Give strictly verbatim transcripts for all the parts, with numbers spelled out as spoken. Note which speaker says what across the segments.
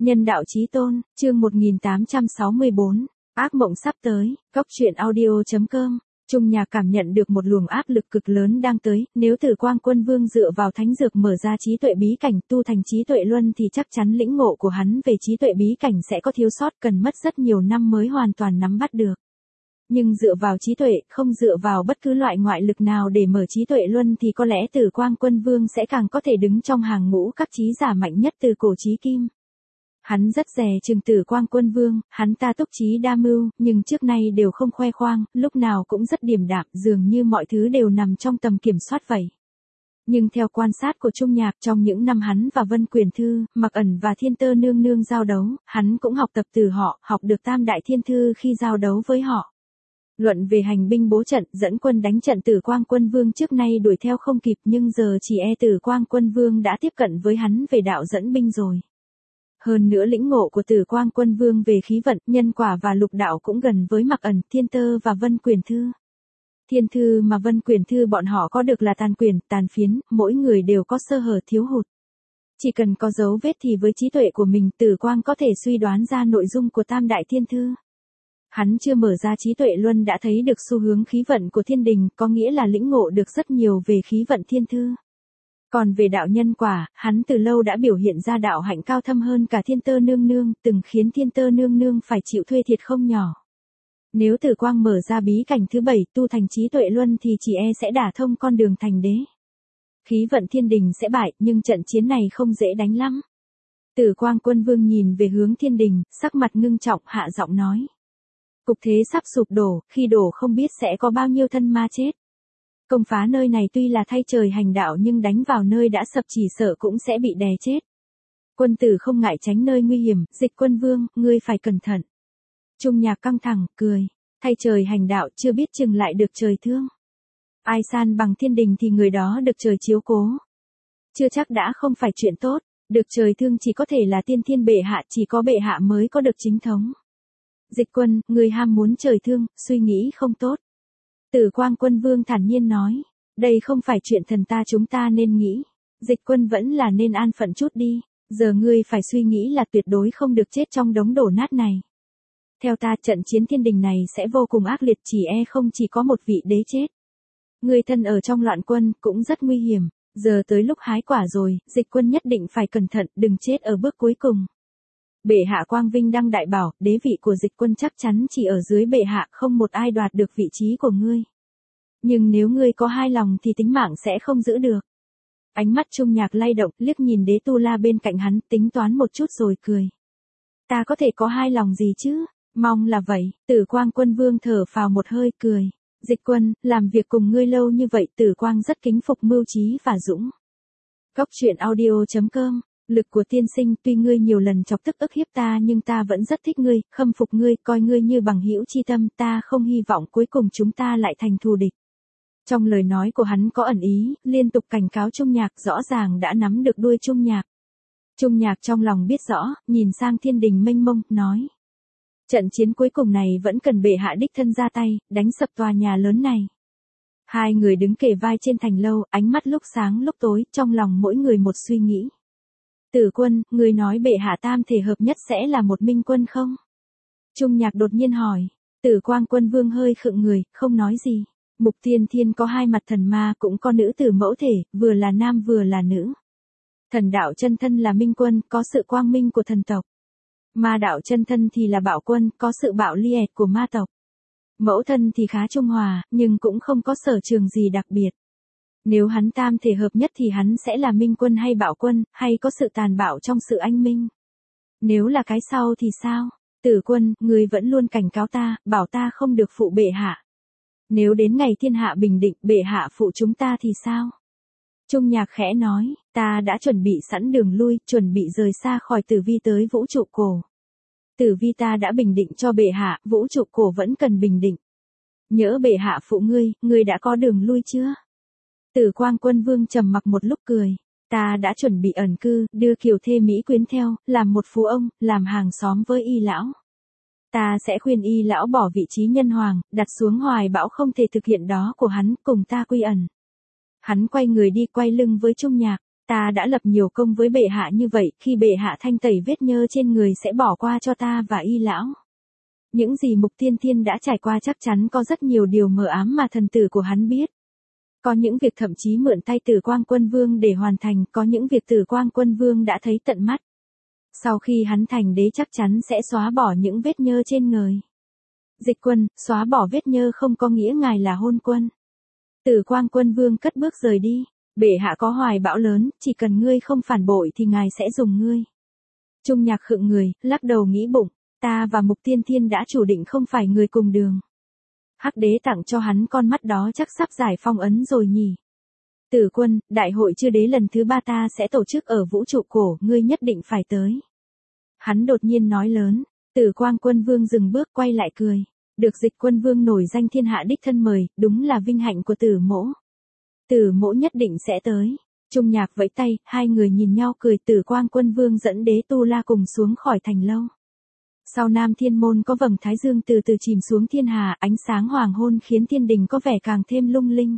Speaker 1: Nhân đạo chí tôn, chương một nghìn tám trăm sáu mươi bốn, ác mộng sắp tới, góc truyện audio chấm com. Trung Nhạc cảm nhận được một luồng áp lực cực lớn đang tới, nếu Tử Quang Quân Vương dựa vào thánh dược mở ra trí tuệ bí cảnh tu thành trí tuệ luân thì chắc chắn lĩnh ngộ của hắn về trí tuệ bí cảnh sẽ có thiếu sót, cần mất rất nhiều năm mới hoàn toàn nắm bắt được. Nhưng dựa vào trí tuệ, không dựa vào bất cứ loại ngoại lực nào để mở trí tuệ luân thì có lẽ Tử Quang Quân Vương sẽ càng có thể đứng trong hàng ngũ các trí giả mạnh nhất từ cổ chí kim. Hắn rất dè chừng Tử Quang Quân Vương, hắn ta túc trí đa mưu, nhưng trước nay đều không khoe khoang, lúc nào cũng rất điềm đạm, dường như mọi thứ đều nằm trong tầm kiểm soát vậy. Nhưng theo quan sát của Trung Nhạc trong những năm hắn và Vân Quyền Thư, Mặc Ẩn và Thiên Tơ Nương Nương giao đấu, hắn cũng học tập từ họ, học được Tam Đại Thiên Thư khi giao đấu với họ. Luận về hành binh bố trận, dẫn quân đánh trận Tử Quang Quân Vương trước nay đuổi theo không kịp, nhưng giờ chỉ e Tử Quang Quân Vương đã tiếp cận với hắn về đạo dẫn binh rồi. Hơn nữa lĩnh ngộ của Tử Quang Quân Vương về khí vận, nhân quả và lục đạo cũng gần với Mặc Ẩn, Thiên Tơ và Vân Quyền Thư. Thiên thư mà Vân Quyền Thư bọn họ có được là tàn quyền, tàn phiến, mỗi người đều có sơ hở thiếu hụt. Chỉ cần có dấu vết thì với trí tuệ của mình Tử Quang có thể suy đoán ra nội dung của Tam Đại Thiên Thư. Hắn chưa mở ra trí tuệ luân đã thấy được xu hướng khí vận của thiên đình, có nghĩa là lĩnh ngộ được rất nhiều về khí vận thiên thư. Còn về đạo nhân quả, hắn từ lâu đã biểu hiện ra đạo hạnh cao thâm hơn cả Thiên Tơ Nương Nương, từng khiến Thiên Tơ Nương Nương phải chịu thuê thiệt không nhỏ. Nếu Tử Quang mở ra bí cảnh thứ bảy tu thành trí tuệ luân thì chỉ e sẽ đả thông con đường thành đế. Khí vận thiên đình sẽ bại, nhưng trận chiến này không dễ đánh lắm. Tử Quang Quân Vương nhìn về hướng thiên đình, sắc mặt ngưng trọng hạ giọng nói. Cục thế sắp sụp đổ, khi đổ không biết sẽ có bao nhiêu thân ma chết. Công phá nơi này tuy là thay trời hành đạo nhưng đánh vào nơi đã sập chỉ sợ cũng sẽ bị đè chết. Quân tử không ngại tránh nơi nguy hiểm, Dịch Quân Vương, ngươi phải cẩn thận. Trung Nhạc căng thẳng, cười, thay trời hành đạo chưa biết chừng lại được trời thương. Ai san bằng thiên đình thì người đó được trời chiếu cố. Chưa chắc đã không phải chuyện tốt, được trời thương chỉ có thể là tiên thiên bệ hạ, chỉ có bệ hạ mới có được chính thống. Dịch Quân, người ham muốn trời thương, suy nghĩ không tốt. Tử Quang Quân Vương thản nhiên nói, đây không phải chuyện thần ta chúng ta nên nghĩ. Dịch Quân vẫn là nên an phận chút đi, giờ ngươi phải suy nghĩ là tuyệt đối không được chết trong đống đổ nát này. Theo ta trận chiến thiên đình này sẽ vô cùng ác liệt, chỉ e không chỉ có một vị đế chết. Ngươi thân ở trong loạn quân cũng rất nguy hiểm, giờ tới lúc hái quả rồi, Dịch Quân nhất định phải cẩn thận, đừng chết ở bước cuối cùng. Bệ hạ quang vinh đăng đại bảo, đế vị của Dịch Quân chắc chắn chỉ ở dưới bệ hạ, không một ai đoạt được vị trí của ngươi. Nhưng nếu ngươi có hai lòng thì tính mạng sẽ không giữ được. Ánh mắt Trung Nhạc lay động, liếc nhìn Đế Tu La bên cạnh hắn, tính toán một chút rồi cười. Ta có thể có hai lòng gì chứ? Mong là vậy. Tử Quang Quân Vương thở phào một hơi, cười. Dịch Quân, làm việc cùng ngươi lâu như vậy, Tử Quang rất kính phục mưu trí và dũng. Góc truyện audio chấm com. Lực của tiên sinh, tuy ngươi nhiều lần chọc tức ức hiếp ta nhưng ta vẫn rất thích ngươi, khâm phục ngươi, coi ngươi như bằng hữu chi tâm, ta không hy vọng cuối cùng chúng ta lại thành thù địch. Trong lời nói của hắn có ẩn ý, liên tục cảnh cáo Trung Nhạc, rõ ràng đã nắm được đuôi Trung Nhạc. Trung Nhạc trong lòng biết rõ, nhìn sang thiên đình mênh mông, nói. Trận chiến cuối cùng này vẫn cần bệ hạ đích thân ra tay, đánh sập tòa nhà lớn này. Hai người đứng kề vai trên thành lâu, ánh mắt lúc sáng lúc tối, trong lòng mỗi người một suy nghĩ. Tử Quân, người nói bệ hạ tam thể hợp nhất sẽ là một minh quân không? Trung Nhạc đột nhiên hỏi. Tử Quang Quân Vương hơi khựng người, không nói gì. Mục Tiên Thiên có hai mặt thần ma, cũng có nữ tử mẫu thể, vừa là nam vừa là nữ. Thần đạo chân thân là minh quân, có sự quang minh của thần tộc. Ma đạo chân thân thì là bạo quân, có sự bạo liệt của ma tộc. Mẫu thân thì khá trung hòa, nhưng cũng không có sở trường gì đặc biệt. Nếu hắn tam thể hợp nhất thì hắn sẽ là minh quân hay bạo quân, hay có sự tàn bạo trong sự anh minh. Nếu là cái sau thì sao? Tử Quân, người vẫn luôn cảnh cáo ta, bảo ta không được phụ bệ hạ. Nếu đến ngày thiên hạ bình định, bệ hạ phụ chúng ta thì sao? Trung Nhạc khẽ nói, ta đã chuẩn bị sẵn đường lui, chuẩn bị rời xa khỏi tử vi tới vũ trụ cổ. Tử vi ta đã bình định cho bệ hạ, vũ trụ cổ vẫn cần bình định. Nhỡ bệ hạ phụ ngươi, ngươi đã có đường lui chưa? Tử Quang Quân Vương trầm mặc một lúc cười. Ta đã chuẩn bị ẩn cư, đưa kiều thê Mỹ quyến theo, làm một phú ông, làm hàng xóm với y lão. Ta sẽ khuyên y lão bỏ vị trí nhân hoàng, đặt xuống hoài bão không thể thực hiện đó của hắn, cùng ta quy ẩn. Hắn quay người đi quay lưng với Trung Nhạc. Ta đã lập nhiều công với bệ hạ như vậy, khi bệ hạ thanh tẩy vết nhơ trên người sẽ bỏ qua cho ta và y lão. Những gì Mục Tiên Thiên đã trải qua chắc chắn có rất nhiều điều mờ ám mà thần tử của hắn biết. Có những việc thậm chí mượn tay Tử Quang Quân Vương để hoàn thành, có những việc Tử Quang Quân Vương đã thấy tận mắt. Sau khi hắn thành đế chắc chắn sẽ xóa bỏ những vết nhơ trên người. Dịch Quân, xóa bỏ vết nhơ không có nghĩa ngài là hôn quân. Tử Quang Quân Vương cất bước rời đi. Bệ hạ có hoài bão lớn, chỉ cần ngươi không phản bội thì ngài sẽ dùng ngươi. Trung Nhạc khựng người, lắc đầu nghĩ bụng, ta và Mục Tiên Thiên đã chủ định không phải người cùng đường. Hắc đế tặng cho hắn con mắt đó chắc sắp giải phong ấn rồi nhỉ. Tử Quân, đại hội chư đế lần thứ ba ta sẽ tổ chức ở vũ trụ cổ, ngươi nhất định phải tới. Hắn đột nhiên nói lớn, Tử Quang Quân Vương dừng bước quay lại cười. Được Dịch Quân Vương nổi danh thiên hạ đích thân mời, đúng là vinh hạnh của Tử mỗ. Tử mỗ nhất định sẽ tới. Trung Nhạc vẫy tay, hai người nhìn nhau cười. Tử Quang Quân Vương dẫn đế Tu La cùng xuống khỏi thành lâu. Sau Nam Thiên Môn có vầng thái dương từ từ chìm xuống thiên hà, ánh sáng hoàng hôn khiến thiên đình có vẻ càng thêm lung linh.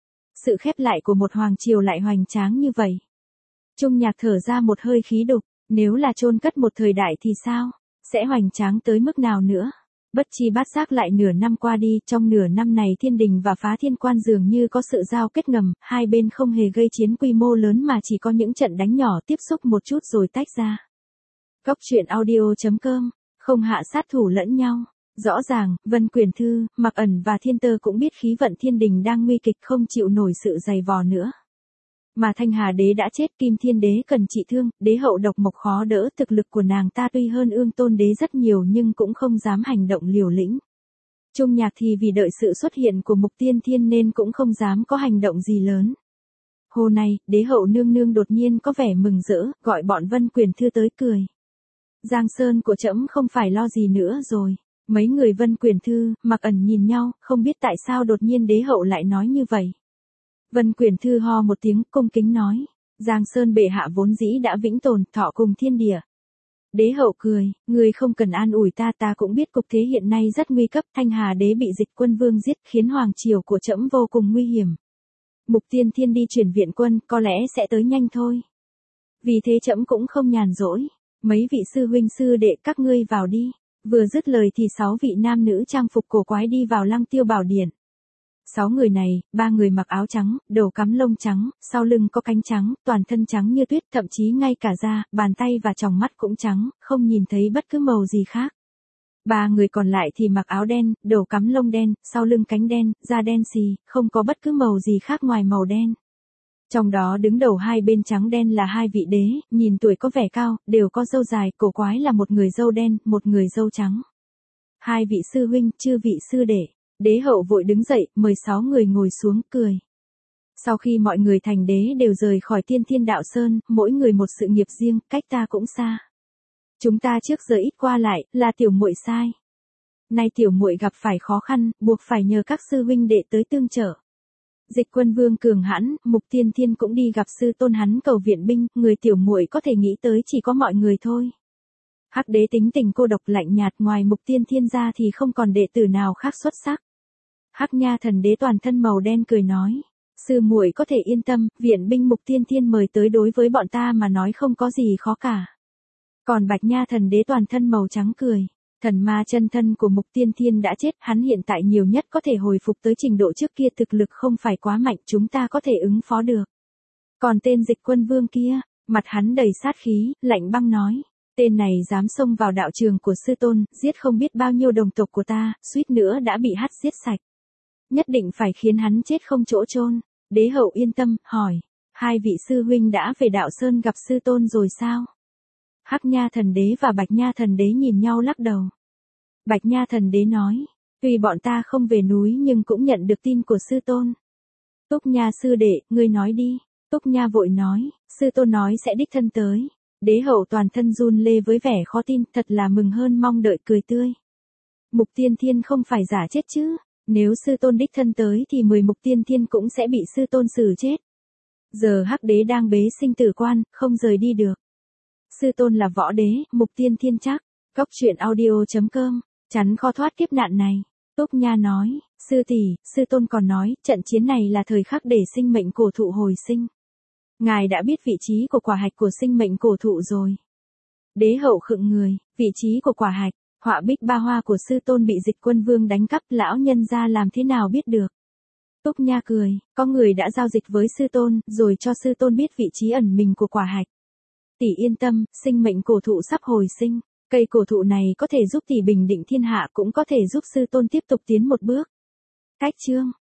Speaker 1: Sự khép lại của một hoàng triều lại hoành tráng như vậy. Trung Nhạc thở ra một hơi khí đục, nếu là chôn cất một thời đại thì sao, sẽ hoành tráng tới mức nào nữa. Bất chi bát giác lại nửa năm qua đi, trong nửa năm này thiên đình và phá thiên quan dường như có sự giao kết ngầm, hai bên không hề gây chiến quy mô lớn mà chỉ có những trận đánh nhỏ tiếp xúc một chút rồi tách ra. Góc truyện audio chấm com, không hạ sát thủ lẫn nhau. Rõ ràng, Vân Quyển Thư, Mạc Ẩn và Thiên Tơ cũng biết khí vận thiên đình đang nguy kịch không chịu nổi sự dày vò nữa. Mà Thanh Hà Đế đã chết, Kim Thiên Đế cần trị thương, đế hậu độc mộc khó đỡ, thực lực của nàng ta tuy hơn Ương Tôn Đế rất nhiều nhưng cũng không dám hành động liều lĩnh. Trung Nhạc thì vì đợi sự xuất hiện của Mục Tiên Thiên nên cũng không dám có hành động gì lớn. Hôm nay, đế hậu nương nương đột nhiên có vẻ mừng rỡ, gọi bọn Vân Quyển Thư tới cười. Giang sơn của trẫm không phải lo gì nữa rồi. Mấy người Vân Quyển Thư, Mạc Ẩn nhìn nhau, không biết tại sao đột nhiên đế hậu lại nói như vậy. Vân Quyển Thư ho một tiếng, cung kính nói, Giang Sơn bệ hạ vốn dĩ đã vĩnh tồn, thọ cùng thiên địa. Đế hậu cười, người không cần an ủi ta, ta cũng biết cục thế hiện nay rất nguy cấp, Thanh Hà Đế bị Dịch Quân Vương giết khiến hoàng triều của trẫm vô cùng nguy hiểm. Mục Tiên Thiên đi chuyển viện quân, có lẽ sẽ tới nhanh thôi. Vì thế trẫm cũng không nhàn rỗi, mấy vị sư huynh sư đệ các ngươi vào đi. Vừa dứt lời thì sáu vị nam nữ trang phục cổ quái đi vào Lăng Tiêu Bảo Điện. Sáu người này, ba người mặc áo trắng, đầu cắm lông trắng, sau lưng có cánh trắng, toàn thân trắng như tuyết, thậm chí ngay cả da, bàn tay và tròng mắt cũng trắng, không nhìn thấy bất cứ màu gì khác. Ba người còn lại thì mặc áo đen, đầu cắm lông đen, sau lưng cánh đen, da đen xì, không có bất cứ màu gì khác ngoài màu đen. Trong đó đứng đầu hai bên trắng đen là hai vị đế, nhìn tuổi có vẻ cao, đều có râu dài, cổ quái là một người râu đen, một người râu trắng. Hai vị sư huynh, chư vị sư đệ. Đế hậu vội đứng dậy, mời sáu người ngồi xuống, cười. Sau khi mọi người thành đế đều rời khỏi Tiên Thiên Đạo Sơn, mỗi người một sự nghiệp riêng, cách ta cũng xa. Chúng ta trước giờ ít qua lại, là tiểu muội sai. Nay tiểu muội gặp phải khó khăn, buộc phải nhờ các sư huynh đệ tới tương trợ. Dịch Quân Vương cường hãn, Mục Tiên Thiên cũng đi gặp sư tôn hắn cầu viện binh, người tiểu muội có thể nghĩ tới chỉ có mọi người thôi. Hắc đế tính tình cô độc lạnh nhạt, ngoài Mục Tiên Thiên ra thì không còn đệ tử nào khác xuất sắc. Hắc Nha Thần Đế toàn thân màu đen cười nói, sư muội có thể yên tâm, viện binh Mục Tiên Thiên mời tới đối với bọn ta mà nói không có gì khó cả. Còn Bạch Nha Thần Đế toàn thân màu trắng cười, thần ma chân thân của Mục Tiên Thiên đã chết, hắn hiện tại nhiều nhất có thể hồi phục tới trình độ trước kia, thực lực không phải quá mạnh, chúng ta có thể ứng phó được. Còn tên Dịch Quân Vương kia, mặt hắn đầy sát khí, lạnh băng nói, tên này dám xông vào đạo trường của sư tôn, giết không biết bao nhiêu đồng tộc của ta, suýt nữa đã bị hắt giết sạch. Nhất định phải khiến hắn chết không chỗ chôn. Đế hậu yên tâm, hỏi, hai vị sư huynh đã về đạo sơn gặp sư tôn rồi sao? Hắc Nha Thần Đế và Bạch Nha Thần Đế nhìn nhau lắc đầu. Bạch Nha Thần Đế nói, tuy bọn ta không về núi nhưng cũng nhận được tin của sư tôn. Túc Nha sư đệ, ngươi nói đi. Túc Nha vội nói, sư tôn nói sẽ đích thân tới. Đế hậu toàn thân run lê với vẻ khó tin, thật là mừng hơn mong đợi, cười tươi. Mục Tiên Thiên không phải giả chết chứ, nếu sư tôn đích thân tới thì mười Mục Tiên Thiên cũng sẽ bị sư tôn xử chết. Giờ Hắc đế đang bế sinh tử quan, không rời đi được. Sư tôn là võ đế, Mục Tiên Thiên chắc. Góc truyện audio chấm com, chắn khó thoát kiếp nạn này. Túc Nha nói, sư tỷ, sư tôn còn nói, trận chiến này là thời khắc để sinh mệnh cổ thụ hồi sinh. Ngài đã biết vị trí của quả hạch của sinh mệnh cổ thụ rồi. Đế hậu khựng người, vị trí của quả hạch, họa bích ba hoa của sư tôn bị Dịch Quân Vương đánh cắp, lão nhân gia làm thế nào biết được? Túc Nha cười, có người đã giao dịch với sư tôn, rồi cho sư tôn biết vị trí ẩn mình của quả hạch. Tỷ yên tâm, sinh mệnh cổ thụ sắp hồi sinh, cây cổ thụ này có thể giúp tỷ bình định thiên hạ, cũng có thể giúp sư tôn tiếp tục tiến một bước. Cách chương